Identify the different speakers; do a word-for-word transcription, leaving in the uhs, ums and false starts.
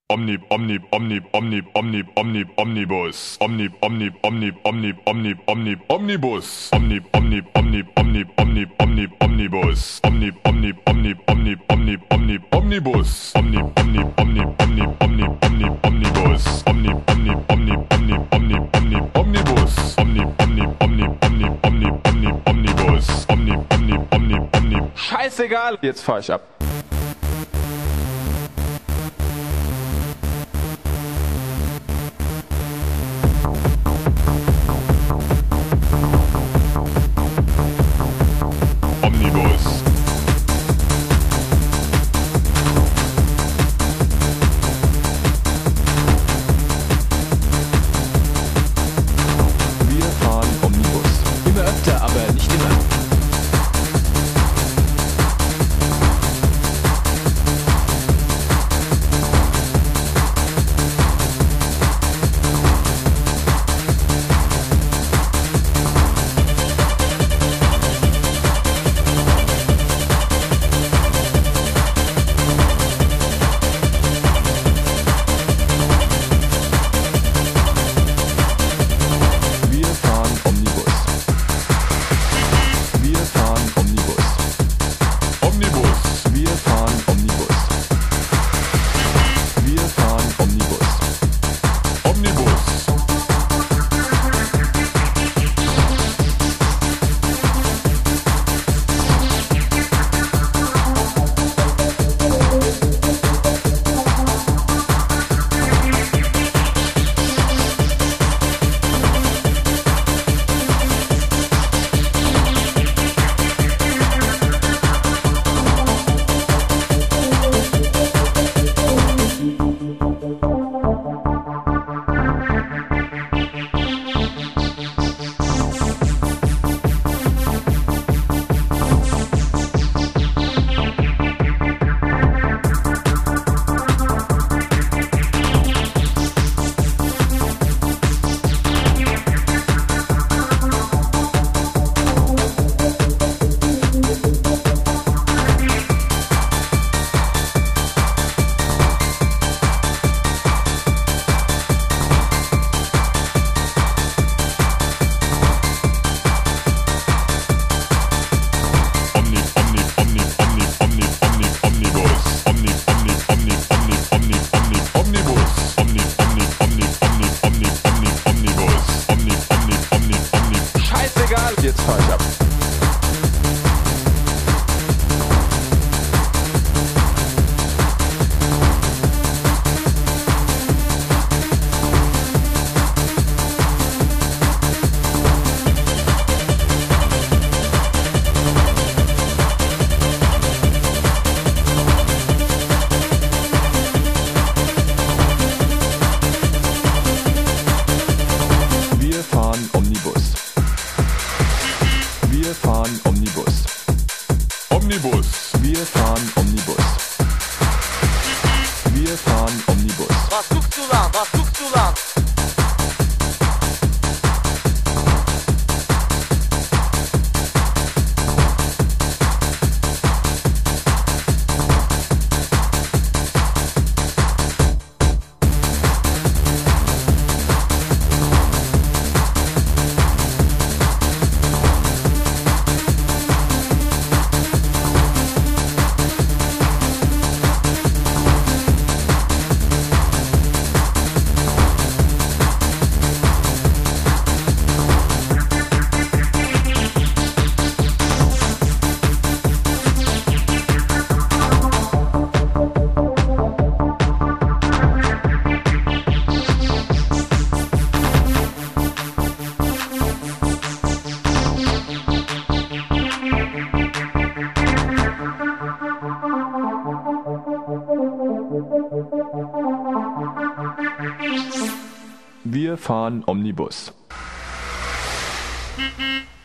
Speaker 1: Omni, Omni, Omni, Omni, Omni, Omni, Omnibus. Omni, Omni, Omni, Omni, Omni, Omni, Omnibus. Omni, Omni, Omni, Omni, Omni, Omni, Omnibus. Omni, Omni, Omni, Omni, Omni, Omni, Omnibus. Omni, Omni, Omni, Omni, Omni, Omni, Omnibus. Omni, Omni, Omni, Omni, Omni, Omni, Omnibus. Omni, Omni, Omni, Omni, Omni, Omni, Omnibus. Omni, Omni, Omni, Omni.
Speaker 2: Scheißegal, jetzt fahr ich ab.
Speaker 1: Omnibus.
Speaker 2: Wir fahren Omnibus. Immer öfter, aber nicht immer. Jetzt fahr ich ab. Wir fahren Omnibus. Wir fahren Omnibus.
Speaker 1: Omnibus.
Speaker 2: Wir fahren Omnibus. Wir fahren Omnibus.
Speaker 3: Was guckst du lang? Was guckst du lang?
Speaker 2: Wir fahren Omnibus.
Speaker 1: Omnibus.